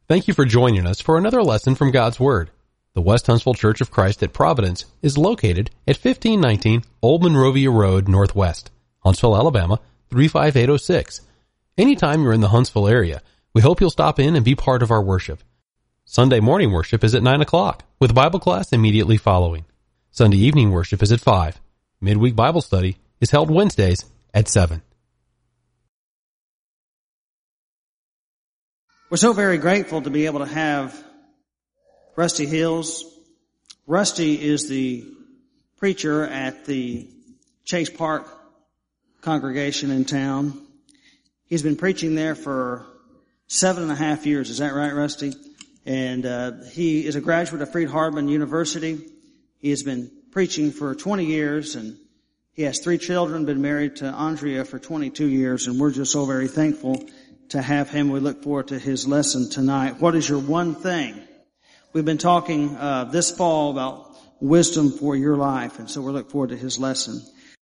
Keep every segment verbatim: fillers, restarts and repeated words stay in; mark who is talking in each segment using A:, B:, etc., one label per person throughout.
A: Thank you for joining us for another lesson from God's Word. The West Huntsville Church of Christ at Providence is located at fifteen nineteen Old Monrovia Road Northwest, Huntsville, Alabama, three five eight oh six. Anytime you're in the Huntsville area, we hope you'll stop in and be part of our worship. Sunday morning worship is at nine o'clock, with Bible class immediately following. Sunday evening worship is at five. Midweek Bible study is held Wednesdays at seven.
B: We're so very grateful to be able to have Rusty Hills. Rusty is the preacher at the Chase Park congregation in town. He's been preaching there for seven and a half years. Is that right, Rusty? And uh, he is a graduate of Freed-Hardeman University. He has been preaching for twenty years, and he has three children, been married to Andrea for twenty-two years, and we're just so very thankful to have him. We look forward to his lesson tonight. What is your one thing? We've been talking uh, this fall about wisdom for your life, and so we look forward to his lesson.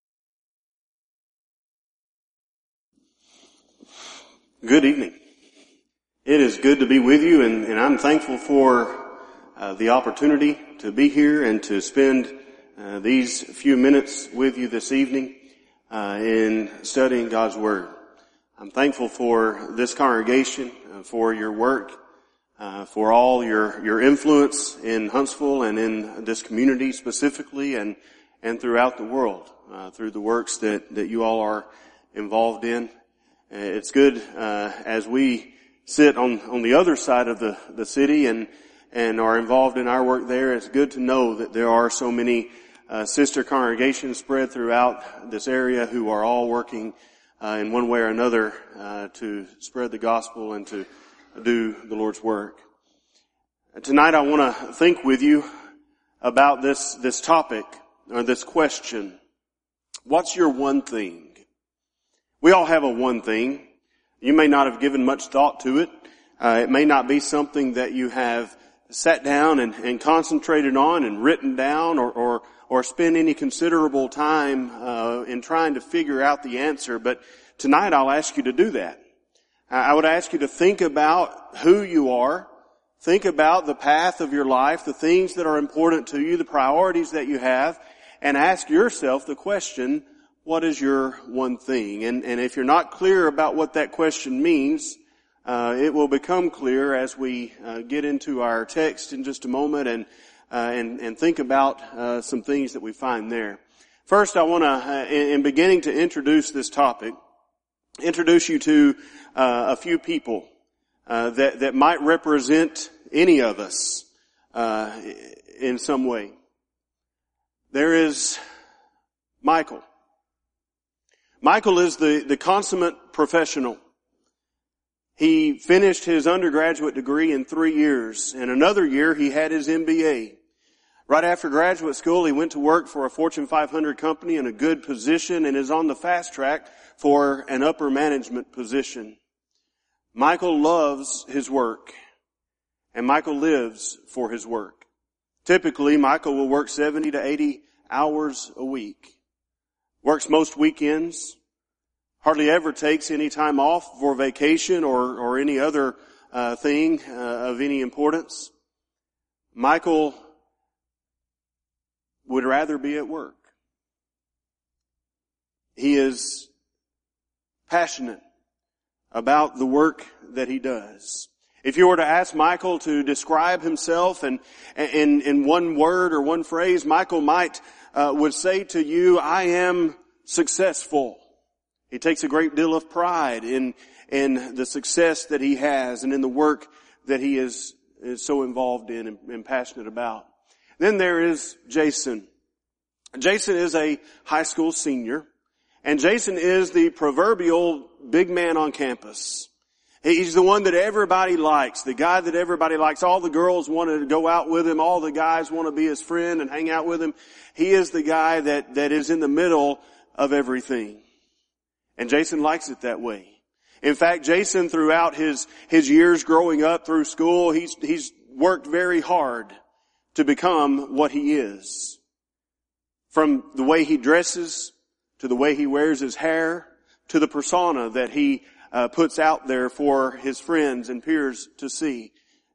C: Good evening. It is good to be with you, and, and I'm thankful for uh, the opportunity to be here and to spend uh, these few minutes with you this evening uh, in studying God's Word. I'm thankful for this congregation, uh, for your work, uh, for all your, your influence in Huntsville and in this community specifically and, and throughout the world, uh, through the works that, that you all are involved in. Uh, it's good, uh, as we sit on, on the other side of the, the city and, and are involved in our work there. It's good to know that there are so many, uh, sister congregations spread throughout this area who are all working Uh, in one way or another, uh, to spread the gospel and to do the Lord's work. Tonight I want to think with you about this, this topic, or this question. What's your one thing? We all have a one thing. You may not have given much thought to it. Uh, it may not be something that you have sat down and, and concentrated on and written down or, or or spend any considerable time uh, in trying to figure out the answer. But tonight I'll ask you to do that. I would ask you to think about who you are. Think about the path of your life, the things that are important to you, the priorities that you have, and ask yourself the question, what is your one thing? And, and if you're not clear about what that question means, uh, it will become clear as we uh, get into our text in just a moment and Uh, and, and think about uh, some things that we find there. First, I want to, uh, in, in beginning to introduce this topic, introduce you to uh, a few people uh, that that might represent any of us uh, in some way. There is Michael. Michael is the, the consummate professional. He finished his undergraduate degree in three years. In another year, he had his M B A. Right after graduate school, he went to work for a Fortune five hundred company in a good position and is on the fast track for an upper management position. Michael loves his work, and Michael lives for his work. Typically, Michael will work seventy to eighty hours a week. Works most weekends. Hardly ever takes any time off for vacation or, or any other uh, thing uh, of any importance. Michael would rather be at work. He is passionate about the work that he does. If you were to ask Michael to describe himself in, in, in one word or one phrase, Michael might, uh, would say to you, I am successful. He takes a great deal of pride in, in the success that he has and in the work that he is, is so involved in and, and passionate about. Then there is Jason. Jason is a high school senior, and Jason is the proverbial big man on campus. He's the one that everybody likes, the guy that everybody likes. All the girls want to go out with him. All the guys want to be his friend and hang out with him. He is the guy that, that is in the middle of everything. And Jason likes it that way. In fact, Jason, throughout his, his years growing up through school, he's, he's worked very hard to become what he is. From the way he dresses, to the way he wears his hair, to the persona that he uh, puts out there for his friends and peers to see.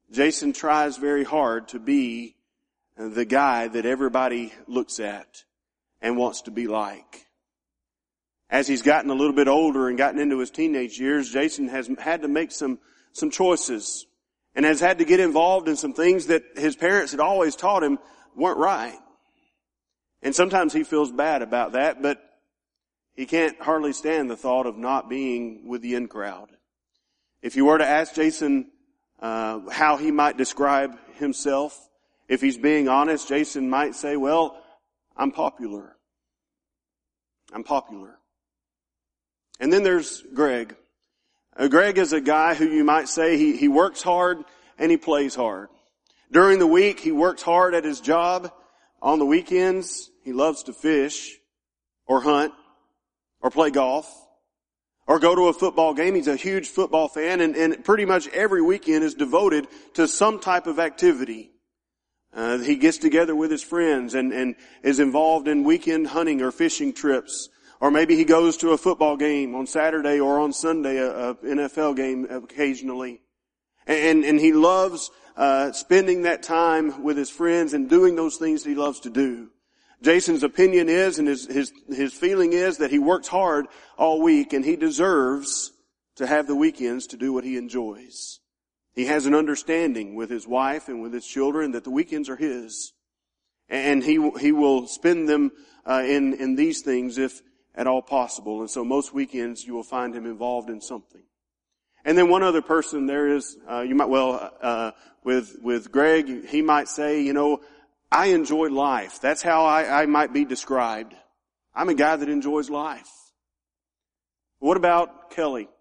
C: Jason tries very hard to be the guy that everybody looks at and wants to be like. As he's gotten a little bit older and gotten into his teenage years, Jason has had to make some, some choices and has had to get involved in some things that his parents had always taught him weren't right. And sometimes he feels bad about that, but he can't hardly stand the thought of not being with the in crowd. If you were to ask Jason uh, how he might describe himself, if he's being honest, Jason might say, well, I'm popular. I'm popular. And then there's Greg. Uh, Greg is a guy who you might say he, he works hard and he plays hard. During the week, he works hard at his job. On the weekends, he loves to fish or hunt or play golf or go to a football game. He's a huge football fan, and, and pretty much every weekend is devoted to some type of activity. Uh, he gets together with his friends and, and is involved in weekend hunting or fishing trips. Or maybe he goes to a football game on Saturday or on Sunday, a, a N F L game occasionally. And, and he loves uh spending that time with his friends and doing those things that he loves to do. Jason's opinion is, and his, his, his feeling is, that he works hard all week and he deserves to have the weekends to do what he enjoys. He has an understanding with his wife and with his children that the weekends are his. And he, he will spend them uh, in, in these things if at all possible. And so most weekends you will find him involved in something. And then one other person there is, uh, you might, well, uh, with, with Greg, he might say, you know, I enjoy life. That's how I, I might be described. I'm a guy that enjoys life. What about Kelly?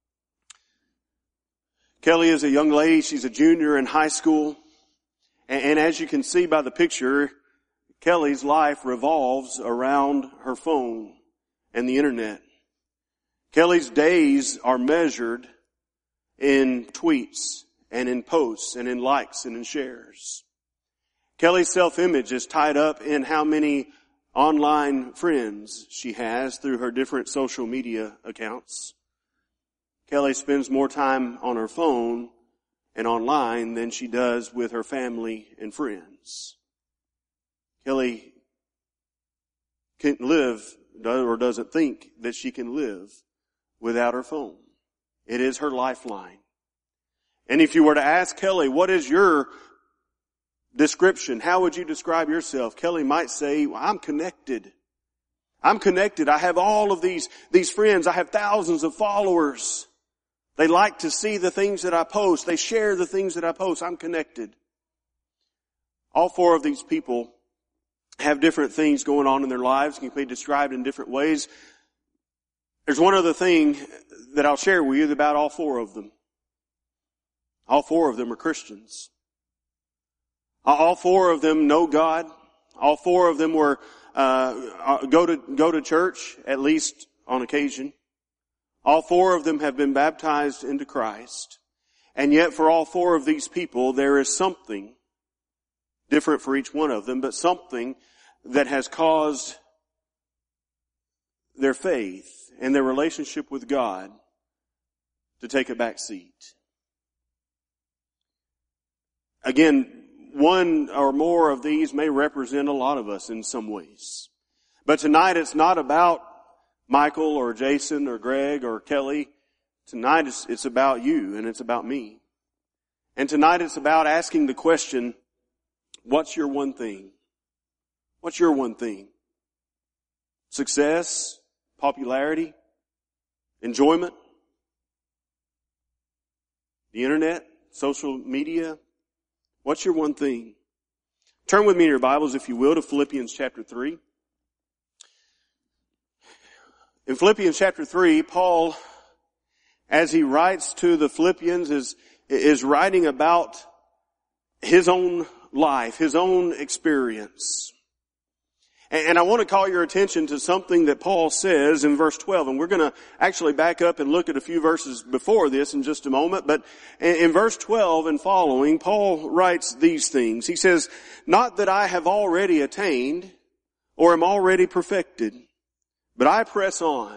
C: Kelly is a young lady. She's a junior in high school. And, and as you can see by the picture, Kelly's life revolves around her phone and the internet. Kelly's days are measured in tweets and in posts and in likes and in shares. Kelly's self-image is tied up in how many online friends she has through her different social media accounts. Kelly spends more time on her phone and online than she does with her family and friends. Kelly can't live or doesn't think that she can live without her phone. It is her lifeline. And if you were to ask Kelly, what is your description? How would you describe yourself? Kelly might say, well, I'm connected. I'm connected. I have all of these, these friends. I have thousands of followers. They like to see the things that I post. They share the things that I post. I'm connected. All four of these people have different things going on in their lives, can be described in different ways. There's one other thing that I'll share with you about all four of them. All four of them are Christians. All four of them know God. All four of them were uh go to go to church, at least on occasion. All four of them have been baptized into Christ. And yet for all four of these people, there is something different for each one of them, but something that has caused their faith and their relationship with God to take a back seat. Again, one or more of these may represent a lot of us in some ways. But tonight it's not about Michael or Jason or Greg or Kelly. Tonight it's, it's about you and it's about me. And tonight it's about asking the question, what's your one thing? What's your one thing? Success? Popularity? Enjoyment? The internet? Social media? What's your one thing? Turn with me in your Bibles, if you will, to Philippians chapter three. In Philippians chapter three, Paul, as he writes to the Philippians, is, is writing about his own life, his own experience. And I want to call your attention to something that Paul says in verse twelve. And we're going to actually back up and look at a few verses before this in just a moment. But in verse twelve and following, Paul writes these things. He says, "Not that I have already attained or am already perfected, but I press on,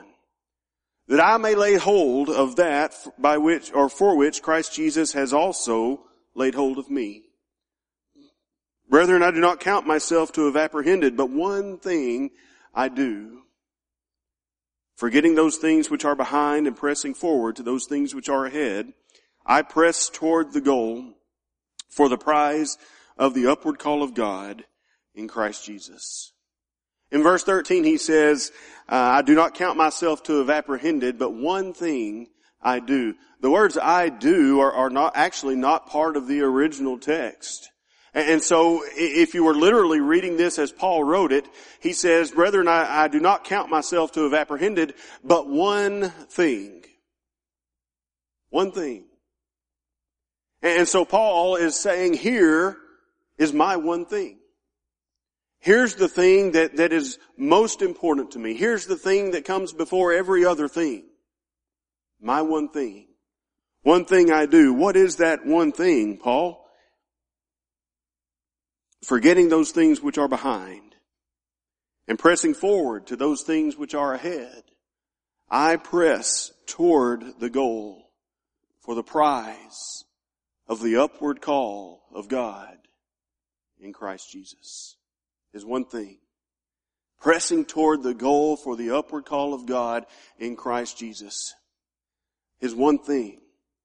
C: that I may lay hold of that by which, or for which Christ Jesus has also laid hold of me. Brethren, I do not count myself to have apprehended, but one thing I do, forgetting those things which are behind and pressing forward to those things which are ahead, I press toward the goal for the prize of the upward call of God in Christ Jesus. In verse thirteen he says, uh, I do not count myself to have apprehended, but one thing I do. The words I do are, are not actually not part of the original text. And, and so if you were literally reading this as Paul wrote it, he says, Brethren, I, I do not count myself to have apprehended, but one thing. One thing. And so Paul is saying, here is my one thing. Here's the thing that, that is most important to me. Here's the thing that comes before every other thing. My one thing. One thing I do. What is that one thing, Paul? Forgetting those things which are behind and pressing forward to those things which are ahead, I press toward the goal for the prize of the upward call of God in Christ Jesus. Is one thing. Pressing toward the goal for the upward call of God in Christ Jesus is one thing.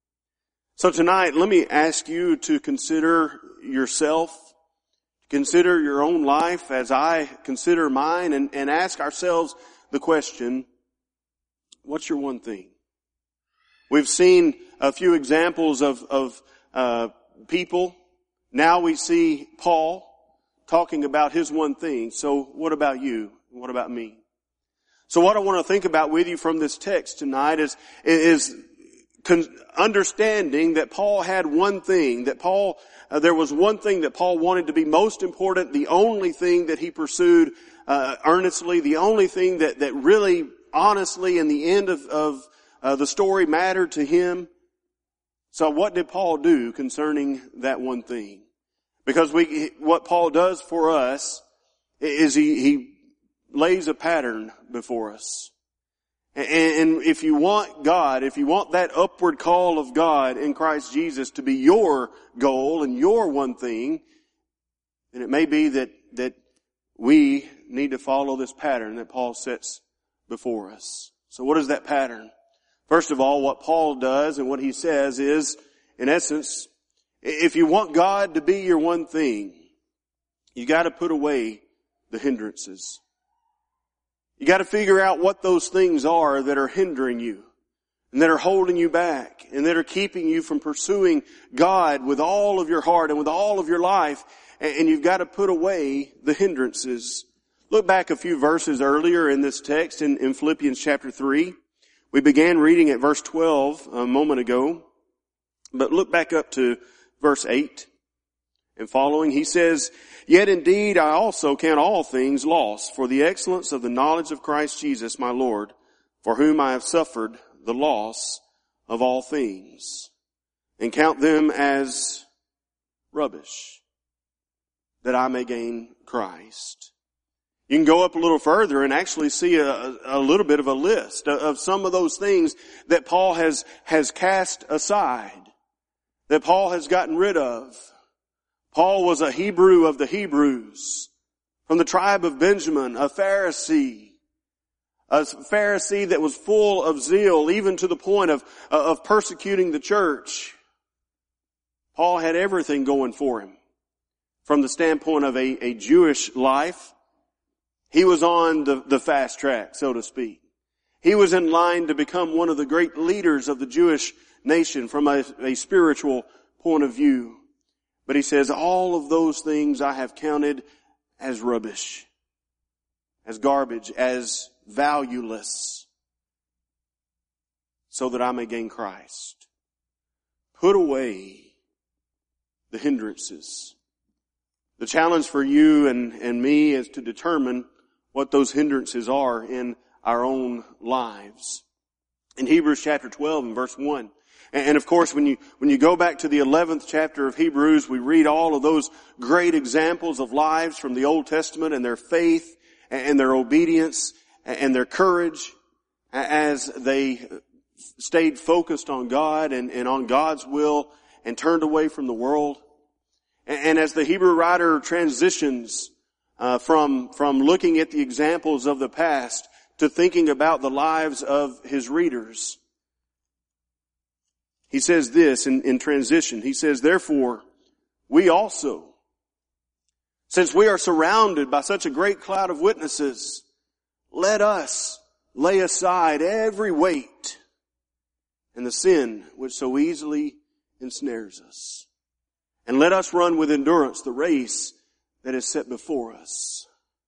C: So tonight, let me ask you to consider yourself, consider your own life as I consider mine, and, and ask ourselves the question, what's your one thing? We've seen a few examples of, of uh, people. Now we see Paul talking about his one thing. So what about you? What about me? So what I want to think about with you from this text tonight is, is con- understanding that Paul had one thing, that Paul, uh, there was one thing that Paul wanted to be most important, the only thing that he pursued uh, earnestly, the only thing that, that really, honestly, in the end of, of uh, the story mattered to him. So what did Paul do concerning that one thing? Because we, what Paul does for us is he, he lays a pattern before us. And, and if you want God, if you want that upward call of God in Christ Jesus to be your goal and your one thing, then it may be that, that we need to follow this pattern that Paul sets before us. So what is that pattern? First of all, what Paul does and what he says is, in essence, if you want God to be your one thing, you got to put away the hindrances. You got to figure out what those things are that are hindering you and that are holding you back and that are keeping you from pursuing God with all of your heart and with all of your life. And you've got to put away the hindrances. Look back a few verses earlier in this text in, in Philippians chapter three. We began reading at verse twelve a moment ago, but look back up to verse eight and following. He says, Yet indeed I also count all things lost for the excellence of the knowledge of Christ Jesus my Lord, for whom I have suffered the loss of all things, and count them as rubbish, that I may gain Christ. You can go up a little further and actually see a, a little bit of a list of some of those things that Paul has, has cast aside, that Paul has gotten rid of. Paul was a Hebrew of the Hebrews, from the tribe of Benjamin, a Pharisee, a Pharisee that was full of zeal, even to the point of, of persecuting the church. Paul had everything going for him. From the standpoint of a, a Jewish life, he was on the, the fast track, so to speak. He was in line to become one of the great leaders of the Jewish nation from a, a spiritual point of view. But he says, all of those things I have counted as rubbish, as garbage, as valueless, so that I may gain Christ. Put away the hindrances. The challenge for you and, and me is to determine what those hindrances are in our own lives. In Hebrews chapter twelve and verse one, and of course, when you, when you go back to the eleventh chapter of Hebrews, we read all of those great examples of lives from the Old Testament and their faith and their obedience and their courage as they stayed focused on God and, and on God's will and turned away from the world. And, and as the Hebrew writer transitions uh, from, from looking at the examples of the past to thinking about the lives of his readers, he says this in, in transition. He says, therefore, we also, since we are surrounded by such a great cloud of witnesses, let us lay aside every weight and the sin which so easily ensnares us. And let us run with endurance the race that is set before us.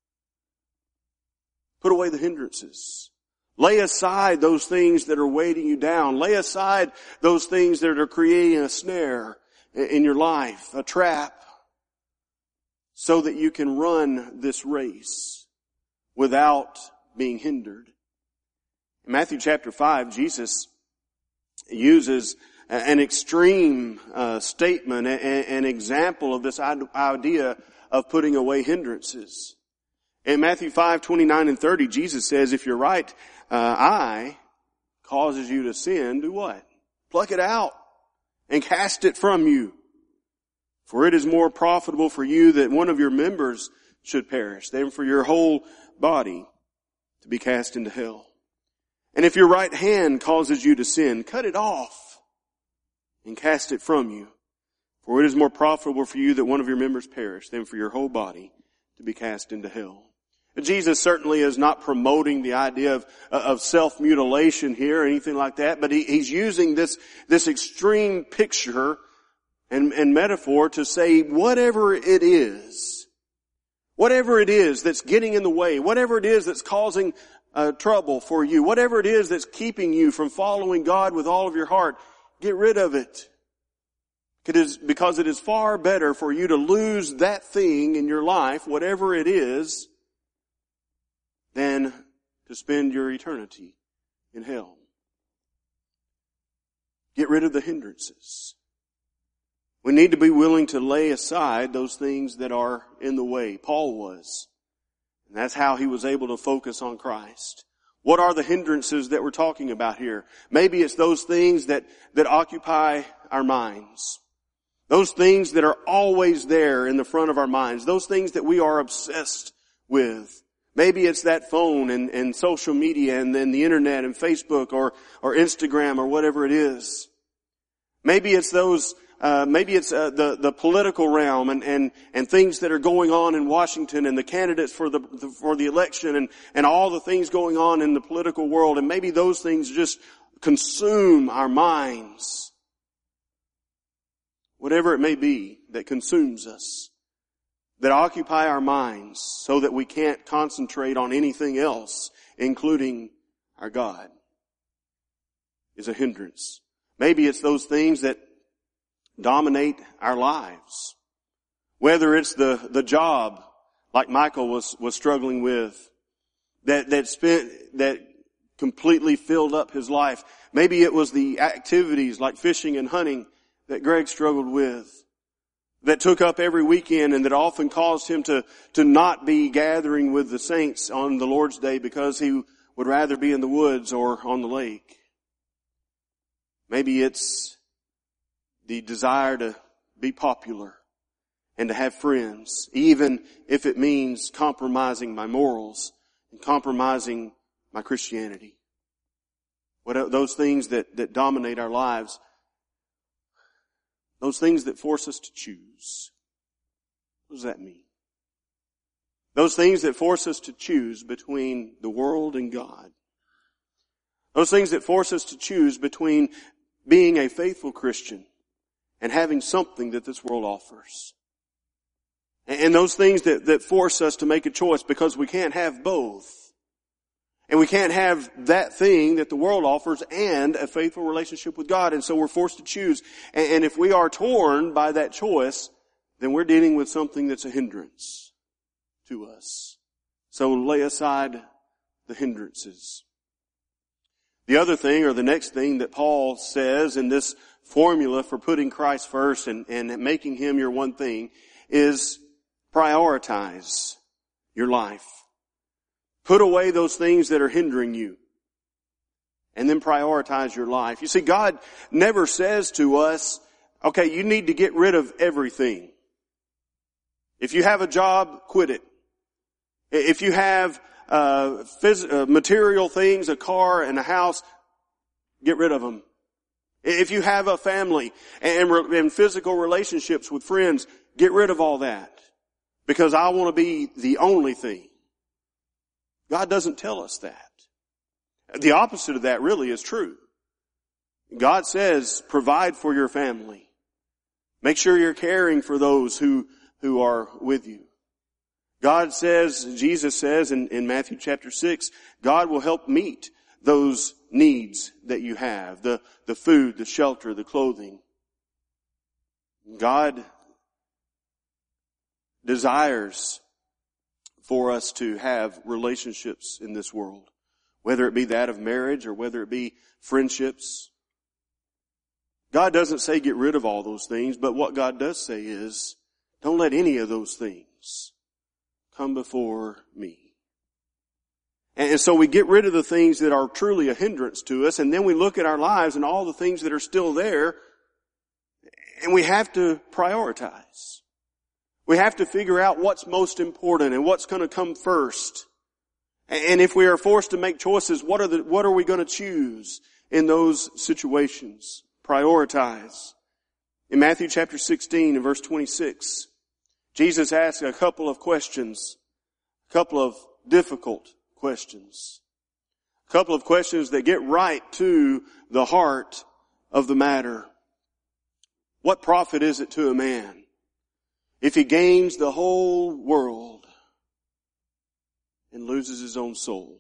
C: Put away the hindrances. Lay aside those things that are weighting you down. Lay aside those things that are creating a snare in your life, a trap, so that you can run this race without being hindered. In Matthew chapter five, Jesus uses an extreme uh, statement, an example of this idea of putting away hindrances. In Matthew five, twenty-nine and thirty, Jesus says, if your right uh, eye causes you to sin, do what? Pluck it out and cast it from you. For it is more profitable for you that one of your members should perish than for your whole body to be cast into hell. And if your right hand causes you to sin, cut it off and cast it from you. For it is more profitable for you that one of your members perish than for your whole body to be cast into hell. Jesus certainly is not promoting the idea of, of self-mutilation here or anything like that, but he, he's using this, this extreme picture and, and metaphor to say whatever it is, whatever it is that's getting in the way, whatever it is that's causing uh, trouble for you, whatever it is that's keeping you from following God with all of your heart, get rid of it. It is because it is far better for you to lose that thing in your life, whatever it is, than to spend your eternity in hell. Get rid of the hindrances. We need to be willing to lay aside those things that are in the way. Paul was. And that's how he was able to focus on Christ. What are the hindrances that we're talking about here? Maybe it's those things that, that occupy our minds. Those things that are always there in the front of our minds. Those things that we are obsessed with. Maybe it's that phone and, and social media and then the internet and Facebook or, or Instagram or whatever it is. Maybe it's those, uh, maybe it's uh, the, the political realm and, and, and things that are going on in Washington and the candidates for the, the, for the election and, and all the things going on in the political world. And maybe those things just consume our minds. Whatever it may be that consumes us, that occupy our minds so that we can't concentrate on anything else, including our God, is a hindrance. Maybe it's those things that dominate our lives. Whether it's the, the job, like Michael was, was struggling with, that, that spent, that completely filled up his life. Maybe it was the activities like fishing and hunting that Greg struggled with, that took up every weekend and that often caused him to, to not be gathering with the saints on the Lord's Day because he would rather be in the woods or on the lake. Maybe it's the desire to be popular and to have friends, even if it means compromising my morals and compromising my Christianity. What those things that, that dominate our lives, those things that force us to choose. What does that mean? Those things that force us to choose between the world and God. Those things that force us to choose between being a faithful Christian and having something that this world offers. And those things that, that force us to make a choice because we can't have both. And we can't have that thing that the world offers and a faithful relationship with God. And so we're forced to choose. And if we are torn by that choice, then we're dealing with something that's a hindrance to us. So lay aside the hindrances. The other thing, or the next thing that Paul says in this formula for putting Christ first and, and making Him your one thing, is prioritize your life. Put away those things that are hindering you. And then prioritize your life. You see, God never says to us, Okay, you need to get rid of everything. If you have a job, quit it. If you have uh, phys- uh, material things, a car and a house, get rid of them. If you have a family and, re- and physical relationships with friends, get rid of all that. Because I want to be the only thing. God doesn't tell us that. The opposite of that really is true. God says, provide for your family. Make sure you're caring for those who, who are with you. God says, Jesus says in, in Matthew chapter six, God will help meet those needs that you have. The, the food, the shelter, the clothing. God desires for us to have relationships in this world. Whether it be that of marriage or whether it be friendships. God doesn't say get rid of all those things, but what God does say is, don't let any of those things come before me. And so we get rid of the things that are truly a hindrance to us, and then we look at our lives and all the things that are still there, and we have to prioritize. We have to figure out what's most important and what's going to come first. And if we are forced to make choices, what are the, what are we going to choose in those situations? Prioritize. In Matthew chapter sixteen and verse twenty-six, Jesus asked a couple of questions, a couple of difficult questions, a couple of questions that get right to the heart of the matter. What profit is it to a man if he gains the whole world and loses his own soul?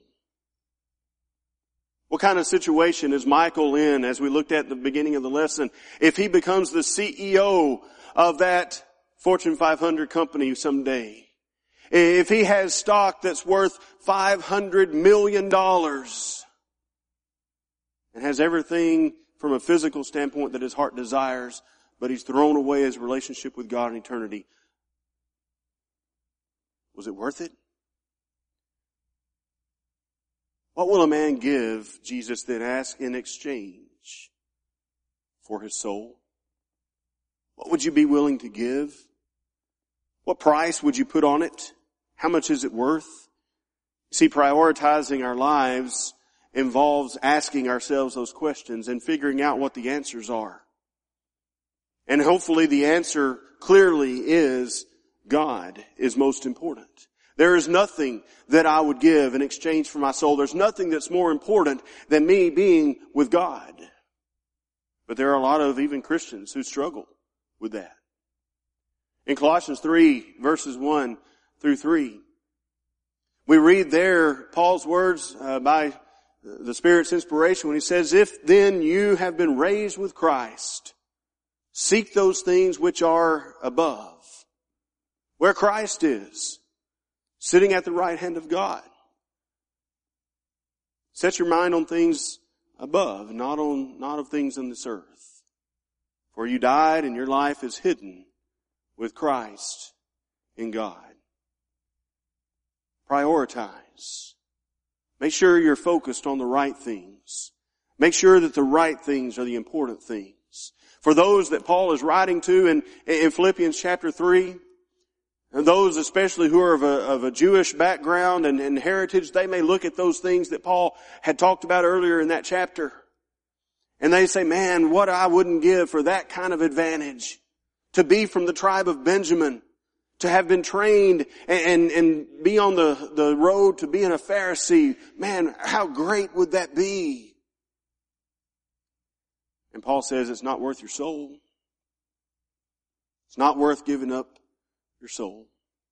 C: What kind of situation is Michael in, as we looked at the beginning of the lesson, if he becomes the C E O of that Fortune five hundred company someday? If he has stock that's worth five hundred million dollars and has everything from a physical standpoint that his heart desires, but he's thrown away his relationship with God in eternity, was it worth it? What will a man give, Jesus then asked, in exchange for his soul? What would you be willing to give? What price would you put on it? How much is it worth? See, prioritizing our lives involves asking ourselves those questions and figuring out what the answers are. And hopefully the answer clearly is God is most important. There is nothing that I would give in exchange for my soul. There's nothing that's more important than me being with God. But there are a lot of even Christians who struggle with that. In Colossians three, verses one through three, we read there Paul's words uh, by the Spirit's inspiration when he says, if then you have been raised with Christ, seek those things which are above, where Christ is, sitting at the right hand of God. Set your mind on things above, not on, not of things on this earth. For you died and your life is hidden with Christ in God. Prioritize. Make sure you're focused on the right things. Make sure that the right things are the important things. For those that Paul is writing to in, in Philippians chapter three, and those especially who are of a, of a Jewish background and, and heritage, they may look at those things that Paul had talked about earlier in that chapter. And they say, man, what I wouldn't give for that kind of advantage. To be from the tribe of Benjamin. To have been trained and, and, and be on the, the road to being a Pharisee. Man, how great would that be? And Paul says it's not worth your soul. It's not worth giving up your soul.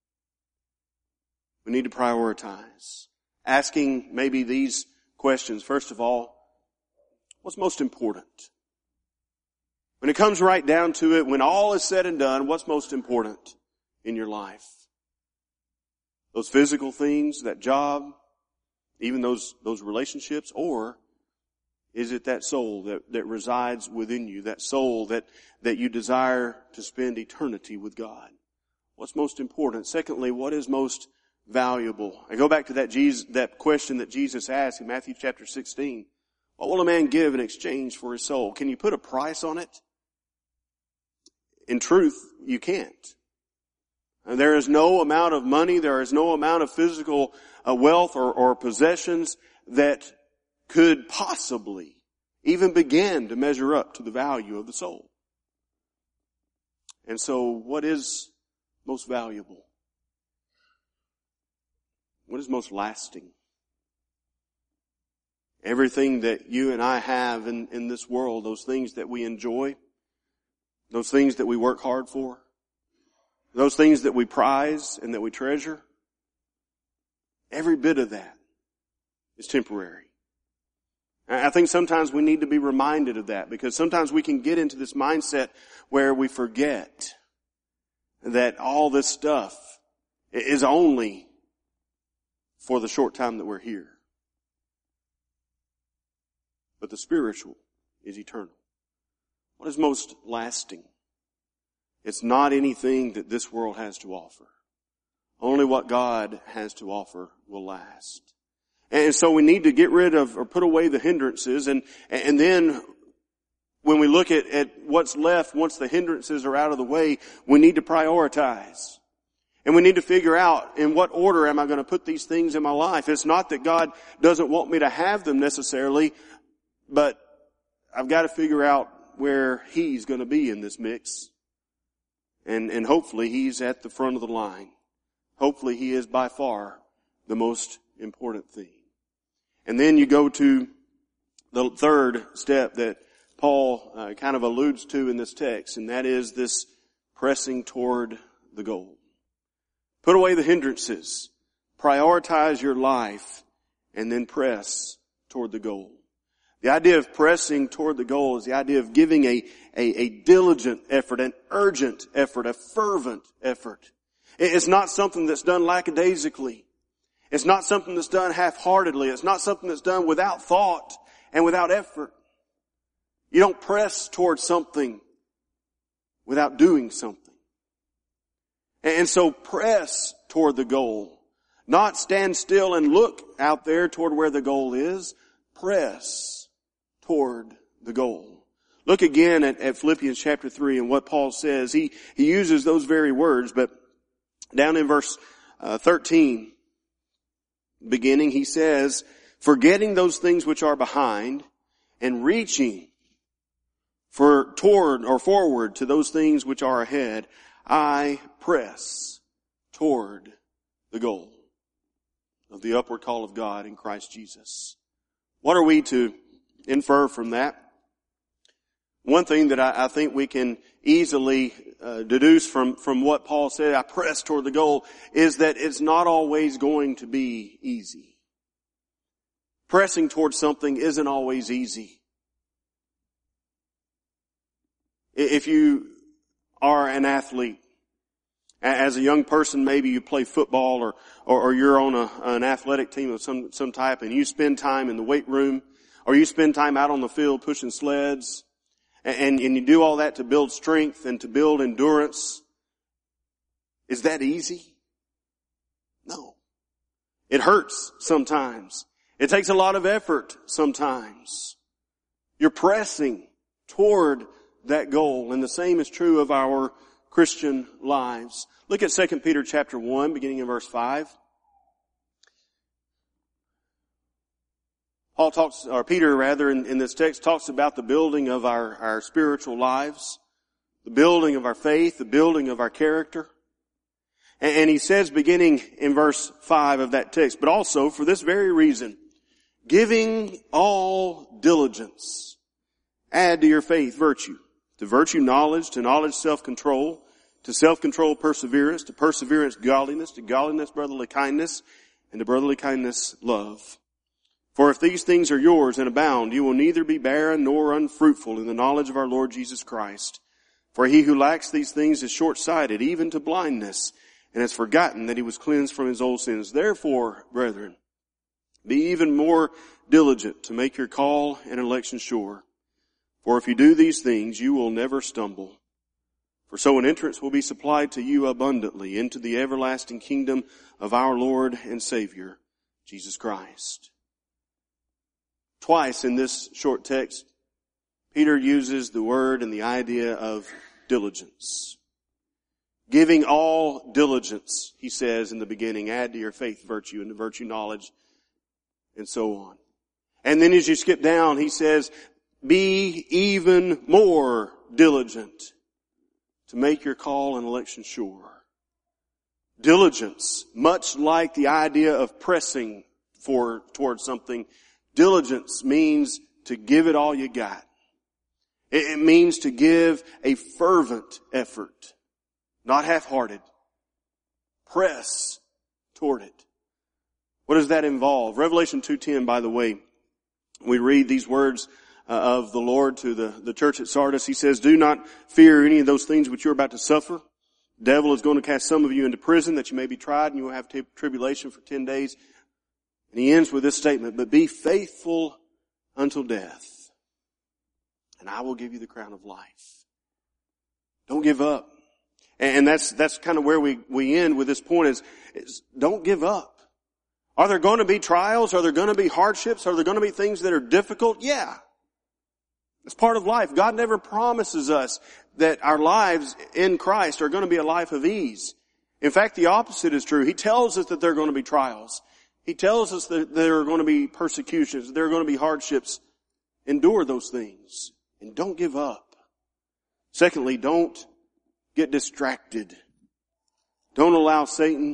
C: We need to prioritize. Asking maybe these questions. First of all, what's most important? When it comes right down to it, when all is said and done, what's most important in your life? Those physical things, that job, even those, those relationships, or is it that soul that, that resides within you, that soul that, that you desire to spend eternity with God? What's most important? Secondly, what is most valuable? I go back to that Jesus, that question that Jesus asked in Matthew chapter sixteen. What will a man give in exchange for his soul? Can you put a price on it? in truth, you can't. There is no amount of money, there is no amount of physical uh, wealth or, or possessions that could possibly even begin to measure up to the value of the soul. And so what is most valuable? What is most lasting? Everything that you and I have in, in this world, those things that we enjoy, those things that we work hard for, those things that we prize and that we treasure, every bit of that is temporary. I think sometimes we need to be reminded of that, because sometimes we can get into this mindset where we forget that all this stuff is only for the short time that we're here. But the spiritual is eternal. What is most lasting? It's not anything that this world has to offer. Only what God has to offer will last. And so we need to get rid of or put away the hindrances, and, and then when we look at, at what's left once the hindrances are out of the way, we need to prioritize. And we need to figure out in what order am I going to put these things in my life. It's not that God doesn't want me to have them necessarily, but I've got to figure out where He's going to be in this mix. And, and hopefully He's at the front of the line. Hopefully He is by far the most important thing. And then you go to the third step that Paul uh, kind of alludes to in this text, and that is this pressing toward the goal. Put away the hindrances, prioritize your life, and then press toward the goal. The idea of pressing toward the goal is the idea of giving a, a, a diligent effort, an urgent effort, a fervent effort. It's not something that's done lackadaisically. It's not something that's done half-heartedly. It's not something that's done without thought and without effort. You don't press towards something without doing something. And so press toward the goal. Not stand still and look out there toward where the goal is. Press toward the goal. Look again at, at Philippians chapter three and what Paul says. He, he uses those very words, but down in verse uh, thirteen, beginning, he says, forgetting those things which are behind and reaching for toward or forward to those things which are ahead, I press toward the goal of the upward call of God in Christ Jesus. What are we to infer from that? One thing that I, I think we can easily uh, deduce from, from what Paul said, I press toward the goal, is that it's not always going to be easy. Pressing toward something isn't always easy. If you are an athlete, as a young person, maybe you play football or, or, or you're on a, an athletic team of some, some type, and you spend time in the weight room, or you spend time out on the field pushing sleds, and, and you do all that to build strength and to build endurance. Is that easy? No. It hurts sometimes. It takes a lot of effort sometimes. You're pressing toward that goal, and the same is true of our Christian lives. Look at Second Peter chapter one, beginning in verse five. Paul talks, or Peter rather, in, in this text talks about the building of our, our spiritual lives, the building of our faith, the building of our character. And, and he says, beginning in verse five of that text, but also for this very reason, giving all diligence, add to your faith virtue. To virtue, knowledge, to knowledge, self-control, to self-control, perseverance, to perseverance, godliness, to godliness, brotherly kindness, and to brotherly kindness, love. For if these things are yours and abound, you will neither be barren nor unfruitful in the knowledge of our Lord Jesus Christ. For he who lacks these things is short-sighted, even to blindness, and has forgotten that he was cleansed from his old sins. Therefore, brethren, be even more diligent to make your call and election sure. For if you do these things, you will never stumble. For so an entrance will be supplied to you abundantly into the everlasting kingdom of our Lord and Savior, Jesus Christ. Twice in this short text, Peter uses the word and the idea of diligence. Giving all diligence, he says in the beginning, add to your faith virtue, and to virtue knowledge, and so on. And then as you skip down, he says, be even more diligent to make your call and election sure. Diligence, much like the idea of pressing for towards something, diligence means to give it all you got. It, it means to give a fervent effort, not half-hearted. Press toward it. What does that involve? Revelation two ten, by the way, we read these words uh, of the Lord to the, the church at Sardis. He says, do not fear any of those things which you're about to suffer. The devil is going to cast some of you into prison that you may be tried, and you will have t- tribulation for ten days. And he ends with this statement, but be faithful until death, and I will give you the crown of life. Don't give up. And that's, that's kind of where we, we end with this point is, is don't give up. Are there going to be trials? Are there going to be hardships? Are there going to be things that are difficult? Yeah. It's part of life. God never promises us that our lives in Christ are going to be a life of ease. In fact, the opposite is true. He tells us that there are going to be trials. He tells us that there are going to be persecutions. There are going to be hardships. Endure those things. And don't give up. Secondly, don't get distracted. Don't allow Satan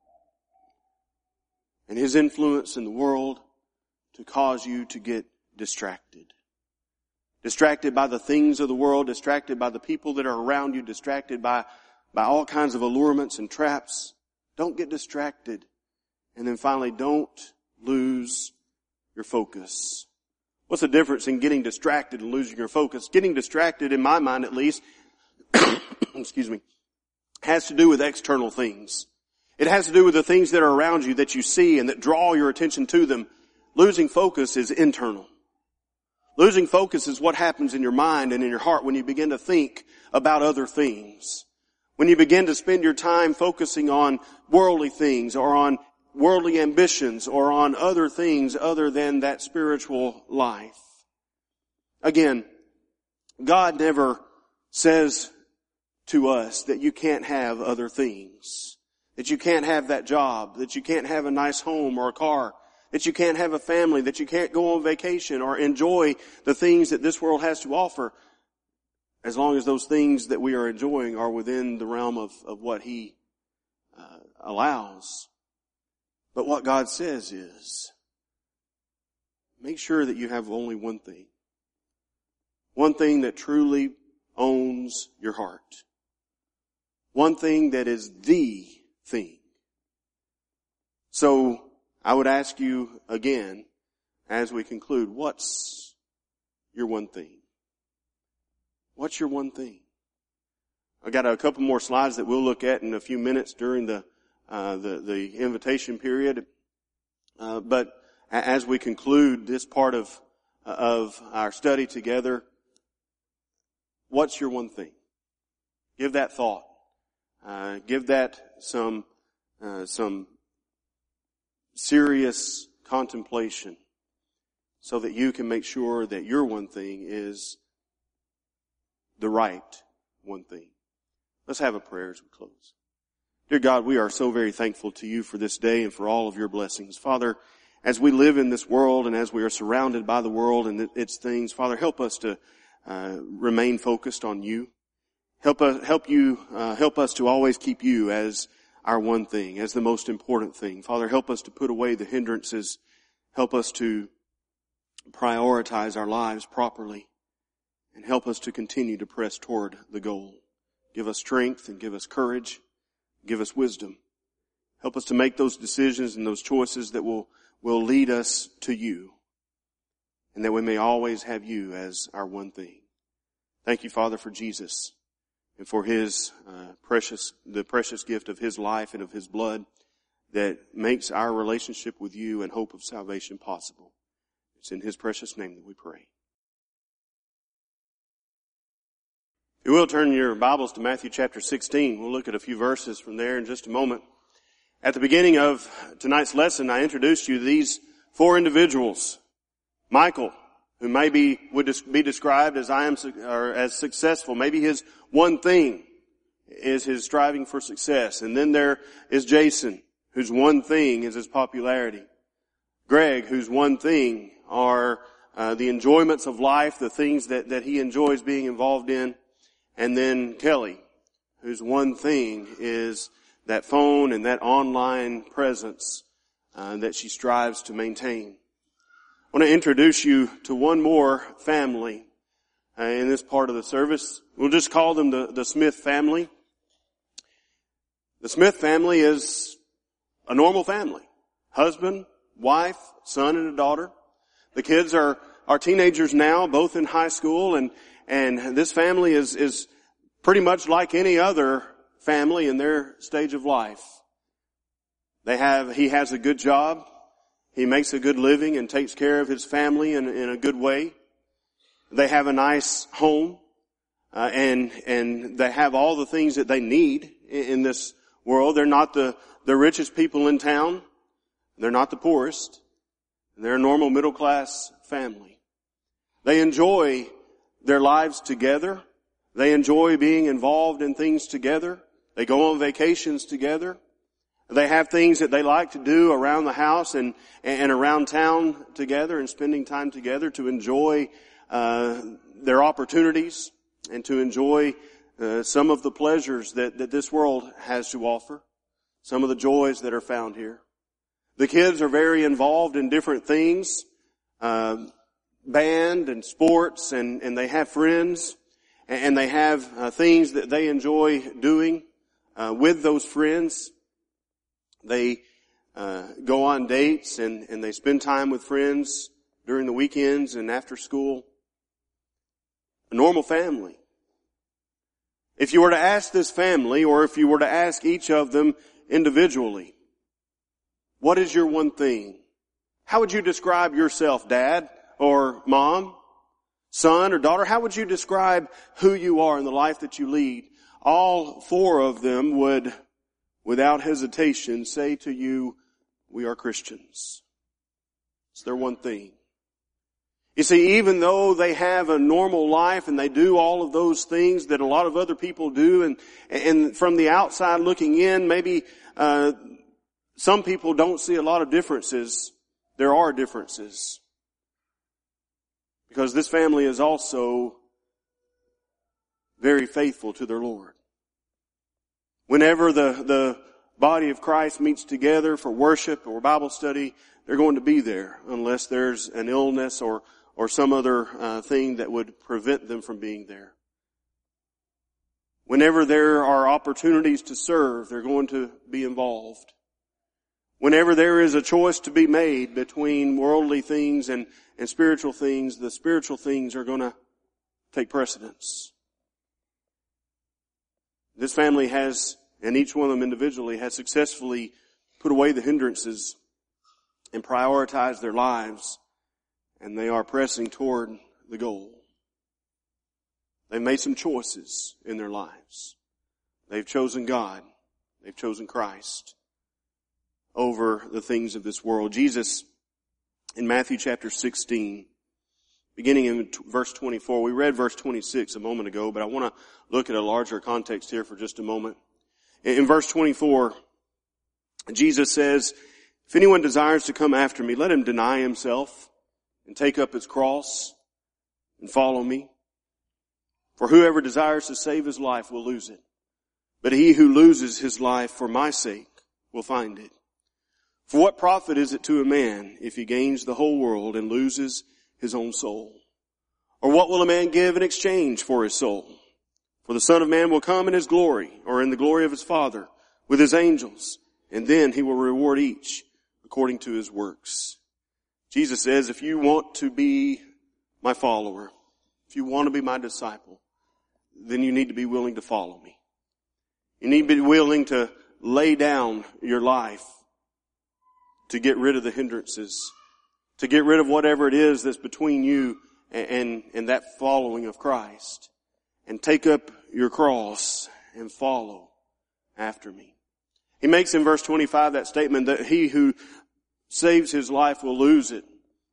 C: and his influence in the world to cause you to get distracted. Distracted by the things of the world, distracted by the people that are around you, distracted by, by all kinds of allurements and traps. Don't get distracted. And then finally, don't lose your focus. What's the difference in getting distracted and losing your focus? Getting distracted, in my mind at least, excuse me, has to do with external things. It has to do with the things that are around you that you see and that draw your attention to them. Losing focus is internal. Losing focus is what happens in your mind and in your heart when you begin to think about other things. When you begin to spend your time focusing on worldly things or on worldly ambitions or on other things other than that spiritual life. Again, God never says to us that you can't have other things, that you can't have that job, that you can't have a nice home or a car, that you can't have a family, that you can't go on vacation or enjoy the things that this world has to offer, as long as those things that we are enjoying are within the realm of, of what He uh, allows. But what God says is, make sure that you have only one thing. One thing that truly owns your heart. One thing that is the thing. So, I would ask you again, as we conclude, what's your one thing? What's your one thing? I got a couple more slides that we'll look at in a few minutes during the uh, the, the invitation period. Uh, but as we conclude this part of of our study together, what's your one thing? Give that thought. Uh, give that some uh, some. serious contemplation so that you can make sure that your one thing is the right one thing. Let's have a prayer as we close. Dear God, we are so very thankful to you for this day and for all of your blessings. Father, as we live in this world and as we are surrounded by the world and its things, Father, help us to uh, remain focused on you. Help us, help you, uh, help us to always keep you as our one thing, as the most important thing. Father, help us to put away the hindrances. Help us to prioritize our lives properly. And help us to continue to press toward the goal. Give us strength and give us courage. Give us wisdom. Help us to make those decisions and those choices that will, will lead us to you. And that we may always have you as our one thing. Thank you, Father, for Jesus. And for His uh, precious, the precious gift of His life and of His blood that makes our relationship with you and hope of salvation possible. It's in His precious name that we pray. If you will, turn your Bibles to Matthew chapter sixteen. We'll look at a few verses from there in just a moment. At the beginning of tonight's lesson, I introduced you to these four individuals. Michael, who maybe would be described as I am, or as successful. Maybe his one thing is his striving for success. And then there is Jason, whose one thing is his popularity. Greg, whose one thing are uh, the enjoyments of life, the things that, that he enjoys being involved in. And then Kelly, whose one thing is that phone and that online presence uh, that she strives to maintain. I want to introduce you to one more family uh, in this part of the service. We'll just call them the, the Smith family. The Smith family is a normal family. Husband, wife, son, and a daughter. The kids are, are teenagers now, both in high school, and, and this family is, is pretty much like any other family in their stage of life. They have, he has a good job. He makes a good living and takes care of his family in, in a good way. They have a nice home, uh, and, and they have all the things that they need in, in this world. They're not the, the richest people in town. They're not the poorest. They're a normal middle class family. They enjoy their lives together. They enjoy being involved in things together. They go on vacations together. They have things that they like to do around the house and, and around town together, and spending time together to enjoy uh, their opportunities and to enjoy uh, some of the pleasures that, that this world has to offer, some of the joys that are found here. The kids are very involved in different things, uh, band and sports, and, and they have friends, and they have uh, things that they enjoy doing uh, with those friends. They uh, go on dates and, and they spend time with friends during the weekends and after school. A normal family. If you were to ask this family, or if you were to ask each of them individually, what is your one thing? How would you describe yourself, Dad or Mom, son or daughter? How would you describe who you are in the life that you lead? All four of them would, without hesitation, say to you, we are Christians. It's their one thing. You see, even though they have a normal life and they do all of those things that a lot of other people do, and, and from the outside looking in, maybe uh, some people don't see a lot of differences. There are differences. Because this family is also very faithful to their Lord. Whenever the, the body of Christ meets together for worship or Bible study, they're going to be there unless there's an illness or, or some other uh, thing that would prevent them from being there. Whenever there are opportunities to serve, they're going to be involved. Whenever there is a choice to be made between worldly things and, and spiritual things, the spiritual things are going to take precedence. This family has, and each one of them individually, has successfully put away the hindrances and prioritized their lives, and they are pressing toward the goal. They've made some choices in their lives. They've chosen God. They've chosen Christ over the things of this world. Jesus, in Matthew chapter sixteen, beginning in verse twenty-four, we read verse twenty-six a moment ago, but I want to look at a larger context here for just a moment. In verse twenty-four, Jesus says, if anyone desires to come after me, let him deny himself and take up his cross and follow me. For whoever desires to save his life will lose it. But he who loses his life for my sake will find it. For what profit is it to a man if he gains the whole world and loses his own soul? Or what will a man give in exchange for his soul? For the Son of Man will come in his glory, or in the glory of his Father, with his angels, and then he will reward each according to his works. Jesus says, if you want to be my follower, if you want to be my disciple, then you need to be willing to follow me. You need to be willing to lay down your life to get rid of the hindrances, to get rid of whatever it is that's between you and, and, and that following of Christ, and take up your cross and follow after me. He makes in verse twenty-five that statement that he who saves his life will lose it,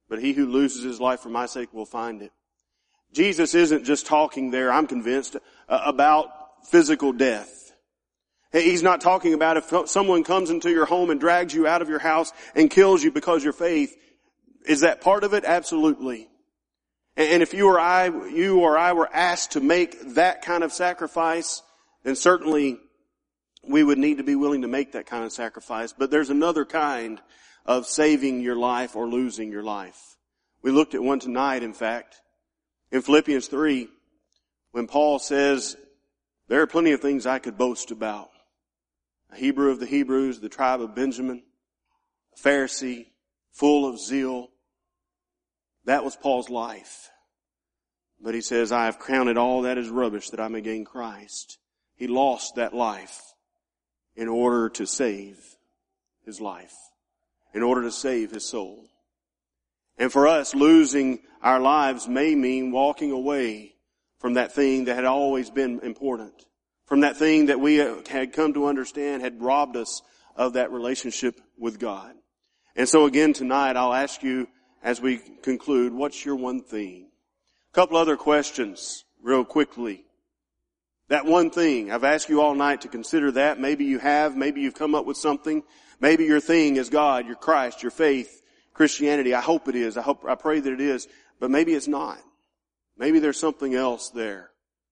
C: but he who loses his life for my sake will find it. Jesus isn't just talking there, I'm convinced, uh, about physical death. He's not talking about if someone comes into your home and drags you out of your house and kills you because of your faith. Is that part of it? Absolutely. And if you or I, you or I were asked to make that kind of sacrifice, then certainly we would need to be willing to make that kind of sacrifice. But there's another kind of saving your life or losing your life. We looked at one tonight, in fact, in Philippians three, when Paul says, there are plenty of things I could boast about. A Hebrew of the Hebrews, the tribe of Benjamin, a Pharisee, full of zeal. That was Paul's life. But he says, I have counted all that as rubbish that I may gain Christ. He lost that life in order to save his life, in order to save his soul. And for us, losing our lives may mean walking away from that thing that had always been important, from that thing that we had come to understand had robbed us of that relationship with God. And so again tonight, I'll ask you as we conclude, what's your one thing? A couple other questions real quickly. That one thing, I've asked you all night to consider that. Maybe you have, maybe you've come up with something. Maybe your thing is God, your Christ, your faith, Christianity. I hope it is. I hope, I pray that it is. But maybe it's not. Maybe there's something else there.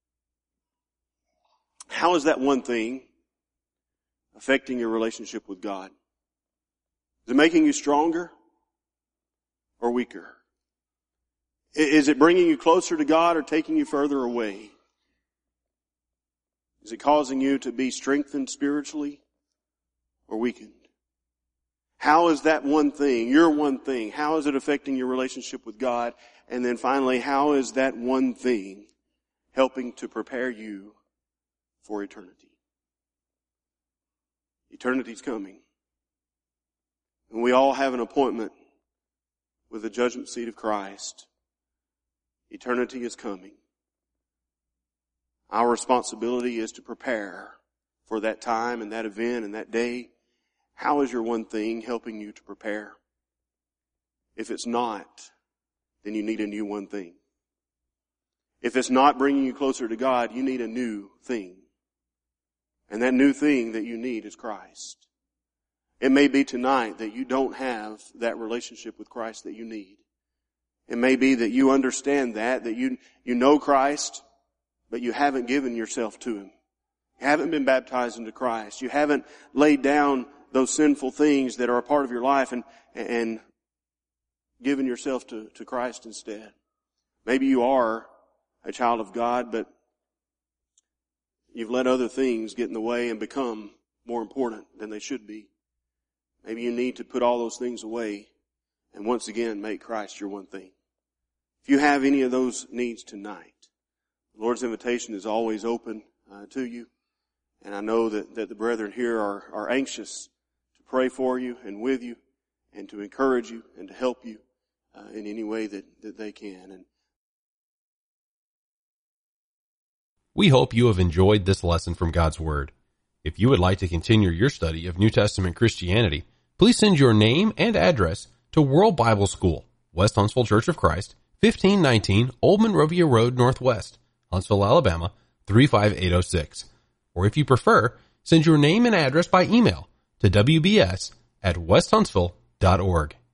C: How is that one thing affecting your relationship with God? Is it making you stronger or weaker? Is it bringing you closer to God or taking you further away? Is it causing you to be strengthened spiritually or weakened? How is that one thing, your one thing, how is it affecting your relationship with God? And then finally, how is that one thing helping to prepare you for eternity? Eternity's coming. And we all have an appointment with the judgment seat of Christ. Eternity is coming. Our responsibility is to prepare for that time and that event and that day. How is your one thing helping you to prepare? If it's not, then you need a new one thing. If it's not bringing you closer to God, you need a new thing. And that new thing that you need is Christ. It may be tonight that you don't have that relationship with Christ that you need. It may be that you understand that, that you, you know Christ, but you haven't given yourself to Him. You haven't been baptized into Christ. You haven't laid down those sinful things that are a part of your life and, and given yourself to, to Christ instead. Maybe you are a child of God, but you've let other things get in the way and become more important than they should be. Maybe you need to put all those things away and once again make Christ your one thing. If you have any of those needs tonight, the Lord's invitation is always open uh, to you. And I know that, that the brethren here are, are anxious to pray for you and with you and to encourage you and to help you uh, in any way that, that they can. And
A: we hope you have enjoyed this lesson from God's Word. If you would like to continue your study of New Testament Christianity, please send your name and address to World Bible School, West Huntsville Church of Christ, fifteen nineteen Old Monrovia Road Northwest, Huntsville, Alabama, three five eight oh six. Or if you prefer, send your name and address by email to w b s at west huntsville dot org.